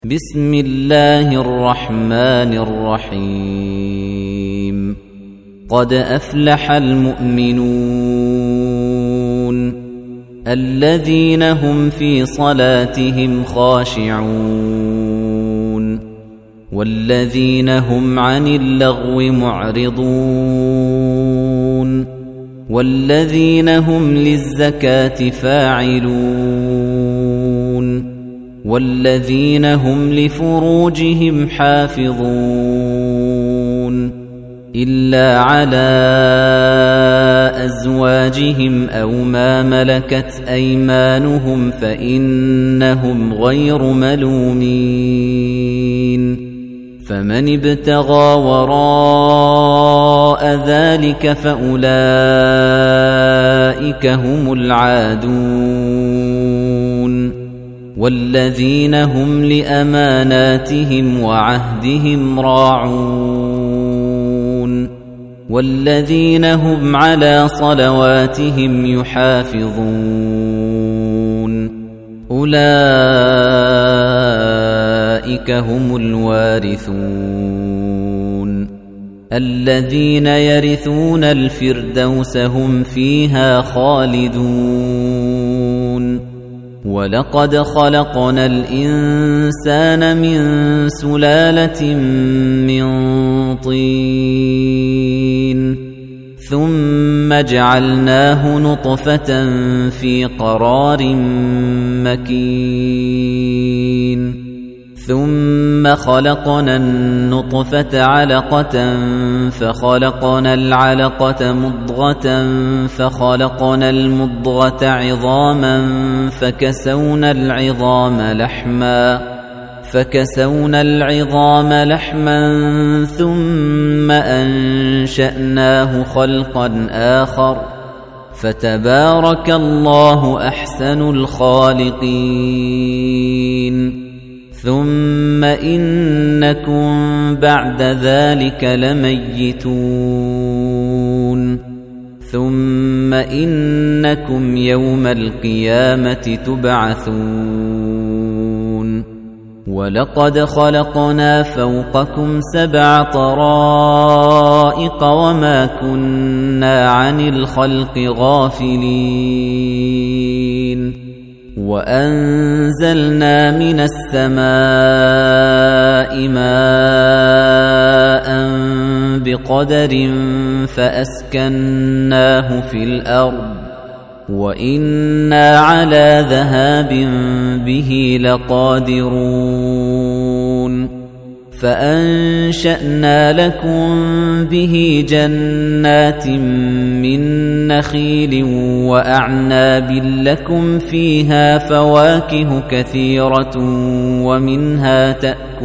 بسم الله الرحمن الرحيم قد أفلح المؤمنون الذين هم في صلاتهم خاشعون والذين هم عن اللغو معرضون والذين هم للزكاة فاعلون والذين هم لفروجهم حافظون إلا على أزواجهم أو ما ملكت أيمانهم فإنهم غير ملومين فمن ابتغى وراء ذلك فأولئك هم العادون والذين هم لأماناتهم وعهدهم راعون والذين هم على صلواتهم يحافظون أولئك هم الوارثون الذين يرثون الفردوس هم فيها خالدون ولقد خلقنا الإنسان من سلالة من طين ثم جعلناه نطفة في قرار مكين ثم خلقنا النطفة علقة فخلقنا العلقة مضغة فخلقنا المضغة عظاما فكسونا العظام لحما ثم أنشأناه خلقا آخر فتبارك الله أحسن الخالقين ثم إنكم بعد ذلك لميتون ثم إنكم يوم القيامة تبعثون ولقد خلقنا فوقكم 7 طرائق وما كنا عن الخلق غافلين وأنزلنا من السماء ماء بقدر فأسكناه في الأرض وإنا على ذهاب به لقادرون فأنشأنا لكم به جنات من نخيل وأعناب لكم فيها فواكه كثيرة ومنها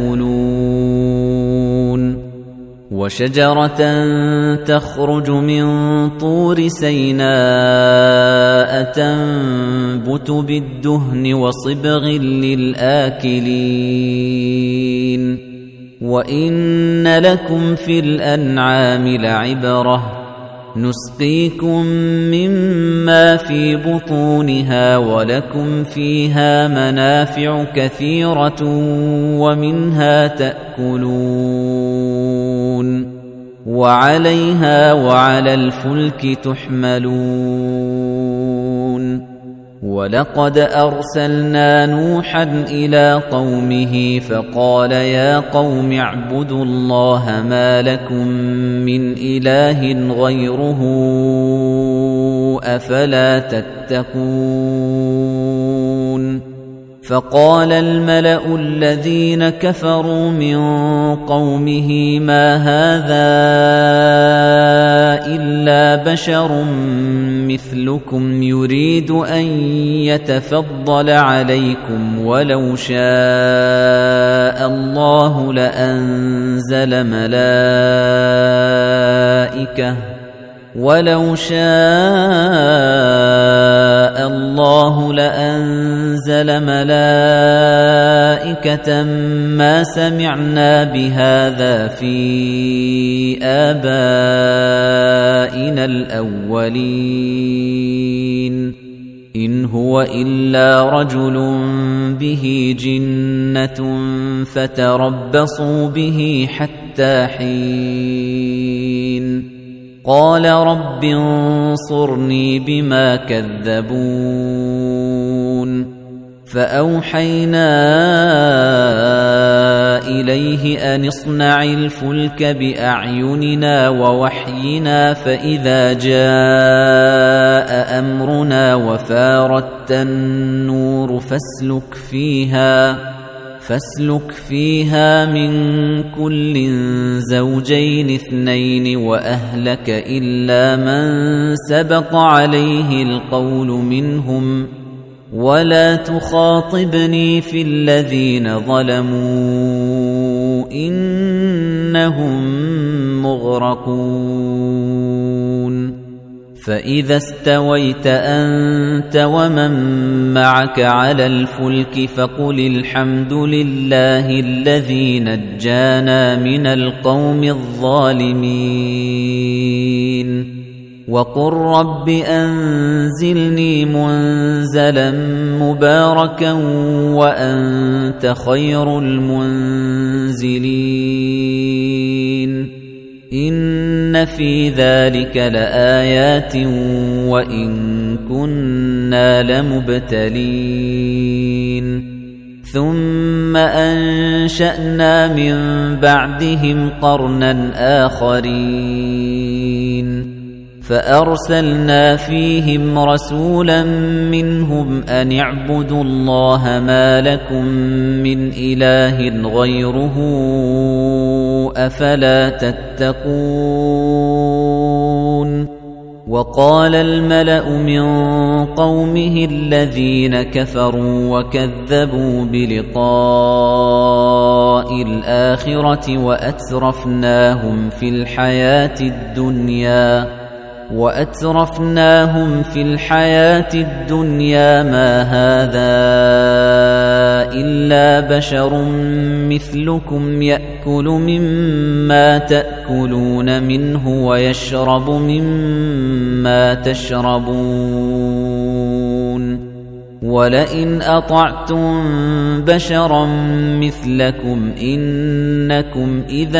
تأكلون وشجرة تخرج من طور سيناء تنبت بالدهن وصبغ للآكلين وإن لكم في الأنعام لعبرة نسقيكم مما في بطونها ولكم فيها منافع كثيرة ومنها تأكلون وعليها وعلى الفلك تحملون ولقد أرسلنا نوحا إلى قومه فقال يا قوم اعبدوا الله ما لكم من إله غيره أفلا تتقون فقال الملأ الذين كفروا من قومه ما هذا إلا بشر مثلكم يريد أن يتفضل عليكم ولو شاء الله لأنزل ملائكة ما سمعنا بهذا في آبائنا الأولين إن هو إلا رجل به جنة فتربصوا به حتى حين قال رب انصرني بما كذبون فأوحينا إليه أن اصنع الفلك بأعيننا ووحينا فإذا جاء أمرنا وفارت النور فاسلك فيها من كل زوجين اثنين وأهلك إلا من سبق عليه القول منهم ولا تخاطبني في الذين ظلموا إنهم مغرقون فإذا استويت أنت ومن معك على الفلك فقل الحمد لله الذي نجانا من القوم الظالمين وقل رب أنزلني منزلا مباركا وأنت خير المنزلين إن في ذلك لآيات وإن كنا لمبتلين ثم أنشأنا من بعدهم قرنا آخرين فأرسلنا فيهم رسولا منهم أن اعبدوا الله ما لكم من إله غيره أفلا تتقون وقال الملأ من قومه الذين كفروا وكذبوا بلقاء الآخرة وأترفناهم في الحياة الدنيا ما هذا إلا بشر مثلكم يأكل مما تأكلون منه ويشرب مما تشربون ولئن أطعتم بشرا مثلكم إنكم إذا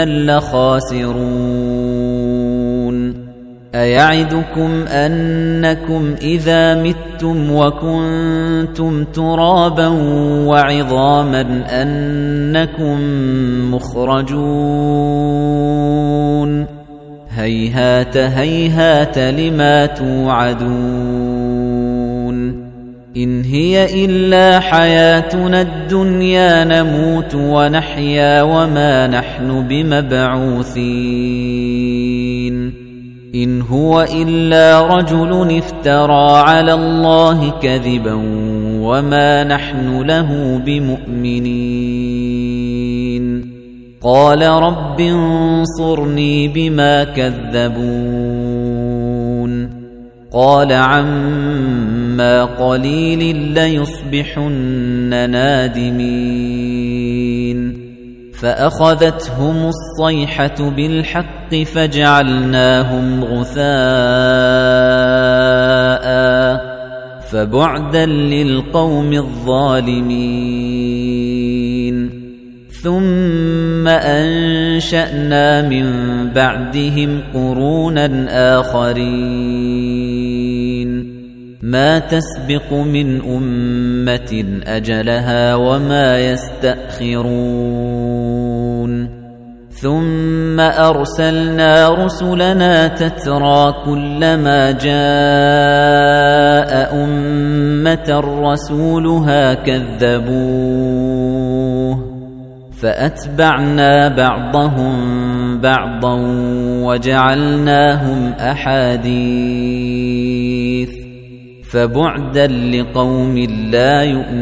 لخاسرون أيعدكم أنكم إذا متم وكنتم ترابا وعظاما أنكم مخرجون هيهات هيهات لما توعدون إن هي إلا حياتنا الدنيا نموت ونحيا وما نحن بمبعوثين إن هو إلا رجل افترى على الله كذبا وما نحن له بمؤمنين قال رب انصرني بما كذبون قال عما قليل ليصبحن نادمين فأخذتهم الصيحة بالحق فجعلناهم غثاء فبعدا للقوم الظالمين ثم أنشأنا من بعدهم قرونا آخرين ما تسبق من أمة أجلها وما يستأخرون ثم أرسلنا رسلنا تترى كلما جاء أمة رسولها كذبوه فأتبعنا بعضهم بعضا وجعلناهم أحاديث فبعدا لقوم لا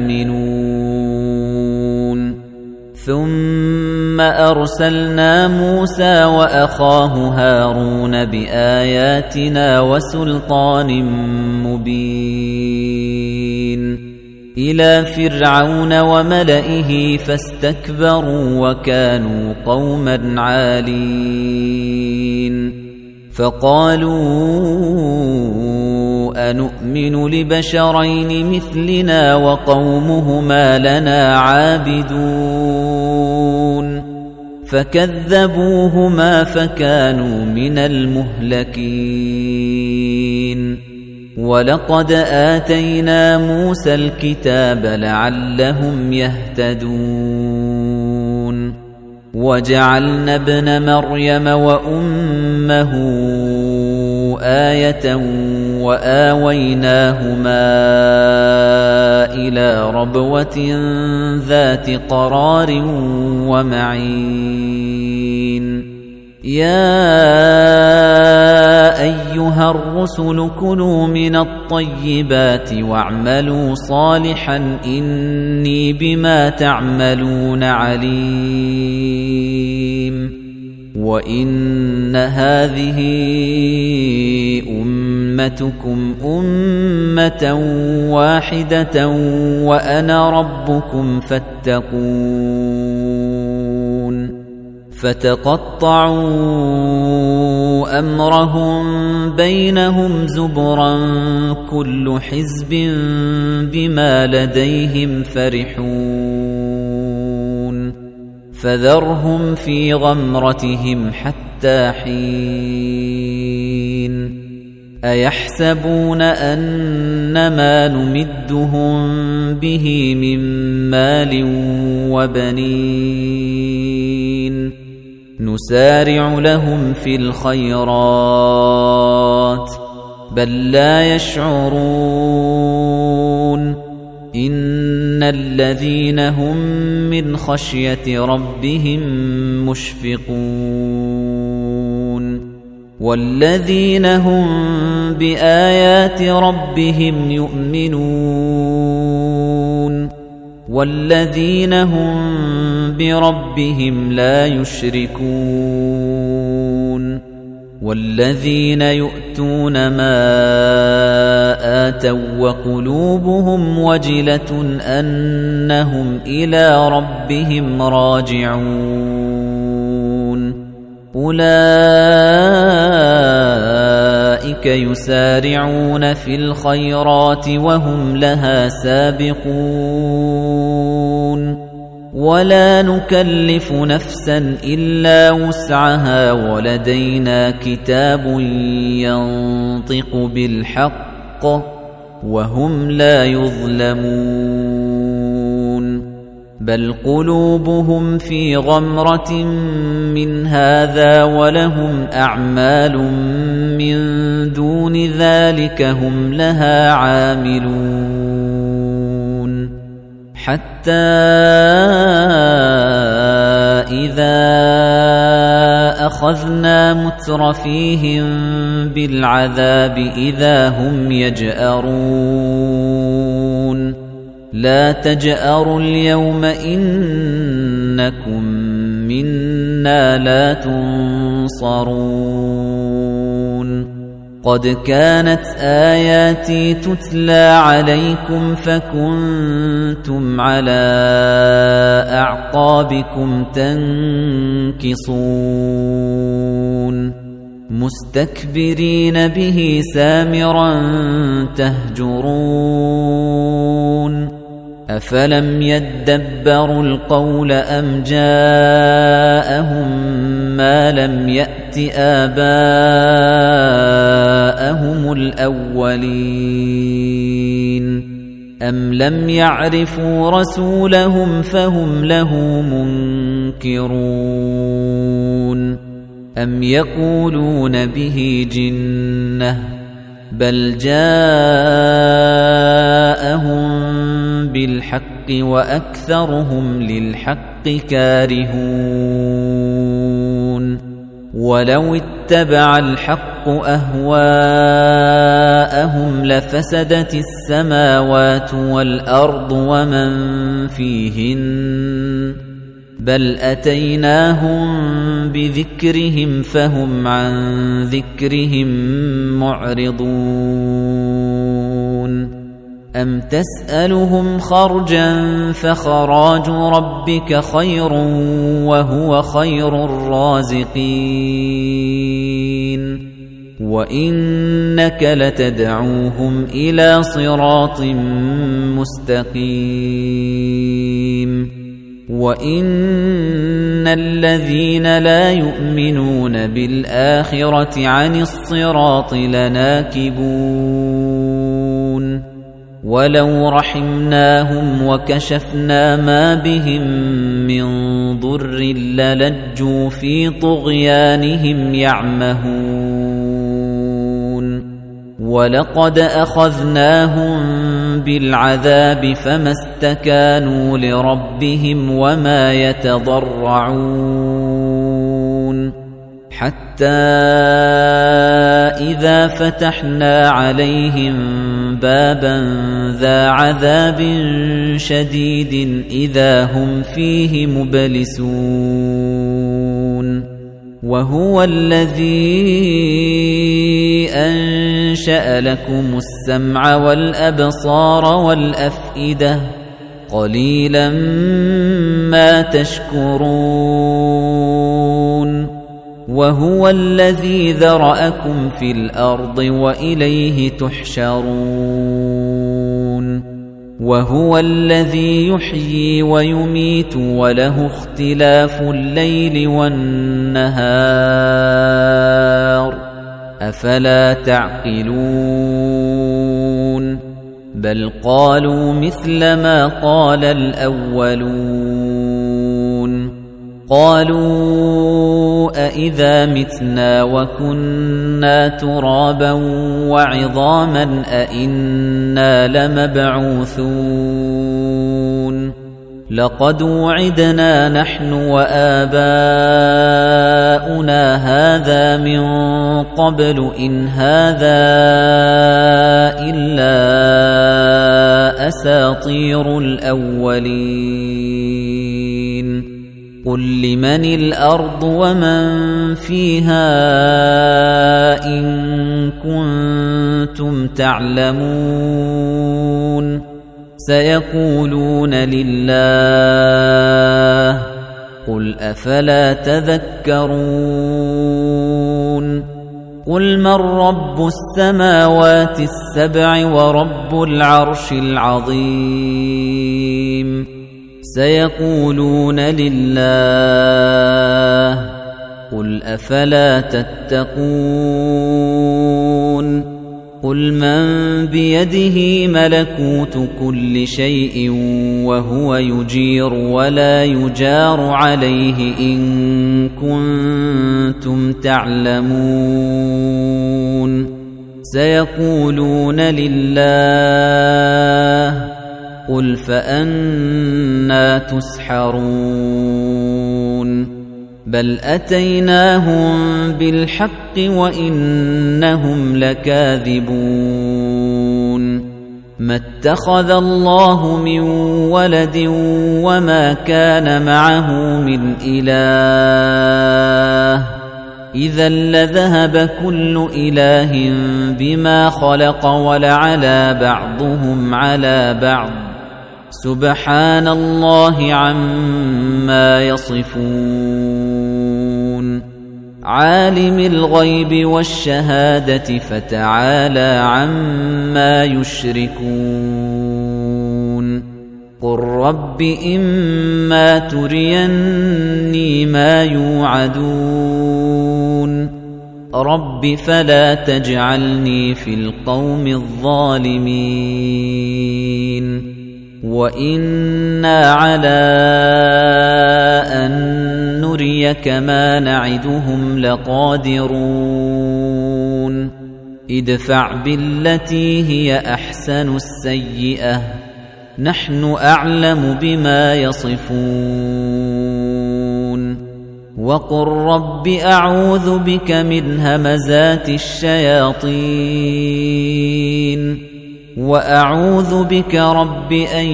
يؤمنون ثم أرسلنا موسى وأخاه هارون بآياتنا وسلطان مبين إلى فرعون وملئه فاستكبروا وكانوا قوما عالين فقالوا أنؤمن لبشرين مثلنا وقومهما لنا عابدون فكذبوهما فكانوا من المهلكين ولقد آتينا موسى الكتاب لعلهم يهتدون وجعلنا ابن مريم وأمه آية وآويناهما إلى ربوة ذات قرار ومعين يا أيها الرسل كلوا من الطيبات واعملوا صالحا إني بما تعملون عليم وإن هذه أمتكم أمة واحدة وأنا ربكم فاتقون فتقطعوا أمرهم بينهم زبرا كل حزب بما لديهم فرحون فذرهم في غمرتهم حتى حين أيحسبون أنما نمدهم به من مال وبنين نسارع لهم في الخيرات بل لا يشعرون إن الذين هم من خشية ربهم مشفقون والذين هم بآيات ربهم يؤمنون والذين هم بربهم لا يشركون والذين يؤتون ما آتوا وقلوبهم وجلة أنهم إلى ربهم راجعون أولئك يسارعون في الخيرات وهم لها سابقون ولا نكلف نفسا إلا وسعها ولدينا كتاب ينطق بالحق وهم لا يظلمون بل قلوبهم في غمرة من هذا ولهم أعمال من دون ذلك هم لها عاملون حتى إذا أخذنا مترفيهم بالعذاب إذا هم يجأرون لا تجأروا اليوم إنكم منا لا تنصرون قد كانت آياتي تتلى عليكم فكنتم على أعقابكم تنكصون مستكبرين به سامرا تهجرون أفلم يدبروا القول أم جاءهم ما لم يأت آباءهم الأولين أم لم يعرفوا رسولهم فهم له منكرون أم يقولون به جنة بل جاءهم بالحق وأكثرهم للحق كارهون ولو اتبع الحق أهواءهم لفسدت السماوات والأرض ومن فيهن بل أتيناهم بذكرهم فهم عن ذكرهم معرضون أم تسألهم خرجا فخراج ربك خير وهو خير الرازقين وإنك لتدعوهم إلى صراط مستقيم وإن الذين لا يؤمنون بالآخرة عن الصراط لناكبون ولو رحمناهم وكشفنا ما بهم من ضر للجوا في طغيانهم يعمهون ولقد أخذناهم بالعذاب فما استكانوا لربهم وما يتضرعون حتى إذا فتحنا عليهم بابا ذا عذاب شديد إذا هم فيه مبلسون وهو الذي أنشأ لكم السمع والأبصار والأفئدة قليلا ما تشكرون وهو الذي ذرأكم في الأرض وإليه تحشرون وهو الذي يحيي ويميت وله اختلاف الليل والنهار أفلا تعقلون بل قالوا مثل ما قال الأولون قالوا أإذا متنا وكنا ترابا وعظاما أإنا لمبعوثون لقد وعدنا نحن وآباؤنا هذا من قبل إن هذا إلا أساطير الأولين قل لمن الأرض ومن فيها إن كنتم تعلمون سيقولون لله قل أفلا تذكرون قل من رب السماوات السبع ورب العرش العظيم سيقولون لله قل أفلا تتقون قل من بيده ملكوت كل شيء وهو يجير ولا يجار عليه إن كنتم تعلمون سيقولون لله قل فأنى تسحرون بل أتيناهم بالحق وإنهم لكاذبون ما اتخذ الله من ولد وما كان معه من إله إذا لذهب كل إله بما خلق ولعلى بعضهم على بعض سبحان الله عما يصفون عالم الغيب والشهادة فتعالى عما يشركون قل رب إما تريني ما يوعدون رب فلا تجعلني في القوم الظالمين وإنا على أن نريك ما نعدهم لقادرون ادفع بالتي هي أحسن السيئة نحن أعلم بما يصفون وقل رب أعوذ بك من همزات الشياطين وأعوذ بك رب أن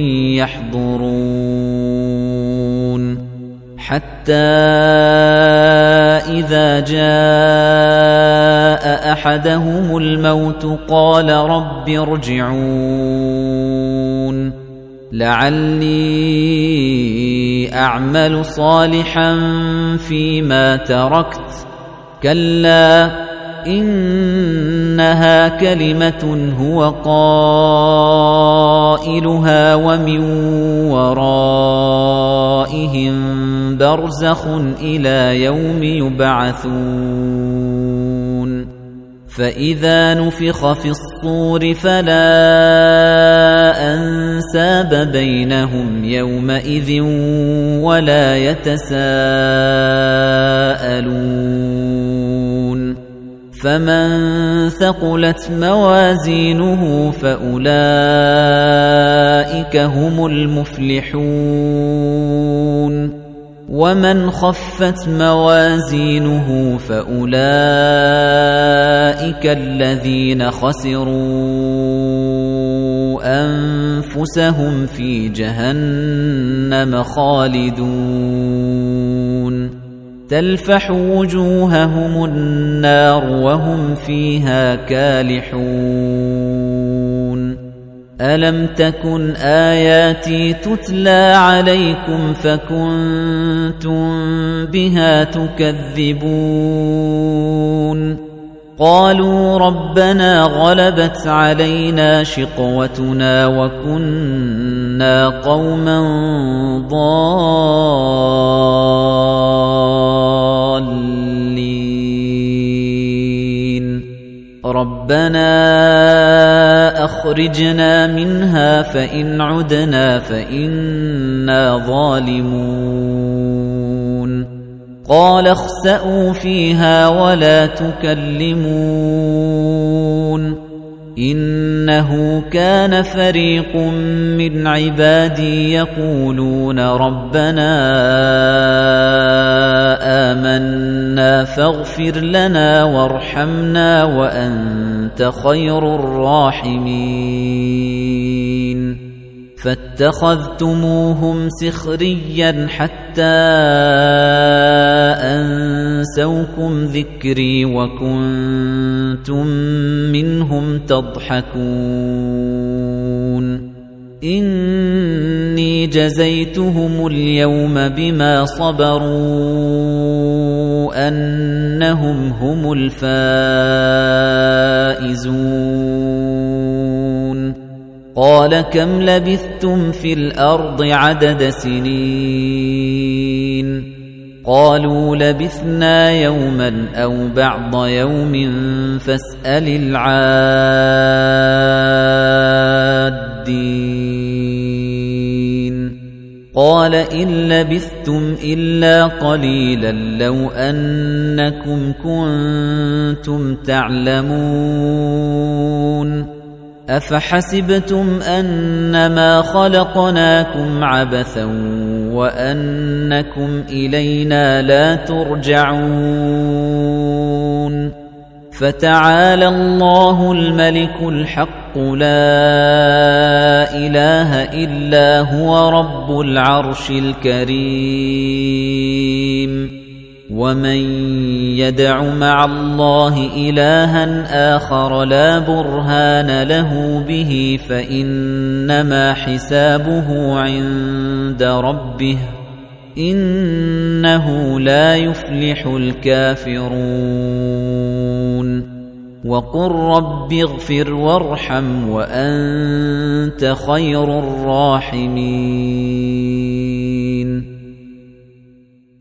يحضرون حتى إذا جاء أحدهم الموت قال رب ارجعون لعلي أعمل صالحا فيما تركت كلا إنها كلمة هو قائلها ومن ورائهم برزخ إلى يوم يبعثون فإذا نفخ في الصور فلا أنساب بينهم يومئذ ولا يتساءلون فمن ثقلت موازينه فأولئك هم المفلحون ومن خفت موازينه فأولئك الذين خسروا أنفسهم في جهنم خالدون تلفح وجوههم النار وهم فيها كالحون ألم تكن آياتي تتلى عليكم فكنتم بها تكذبون قالوا ربنا غلبت علينا شقوتنا وكنا قوما ضالين ربنا أخرجنا منها فإن عدنا فإنا ظالمون قال اخسئوا فيها ولا تكلمون إنه كان فريق من عبادي يقولون ربنا آمنا فاغفر لنا وارحمنا وأنت خير الراحمين فاتخذتموهم سخريا حتى أنسوكم ذكري وكنتم منهم تضحكون إني جزيتهم اليوم بما صبروا أنهم هم الفائزون قال كم لبثتم في الأرض عدد سنين قالوا لبثنا يوما أو بعض يوم فاسأل العادين قال إن لبثتم إلا قليلا لو أنكم كنتم تعلمون أفحسبتم أنما خلقناكم عبثا وأنكم إلينا لا ترجعون فتعالى الله الملك الحق لا إله إلا هو رب العرش الكريم ومن يدع مع الله إلها آخر لا برهان له به فإنما حسابه عند ربه إنه لا يفلح الكافرون وقل رب اغفر وارحم وأنت خير الراحمين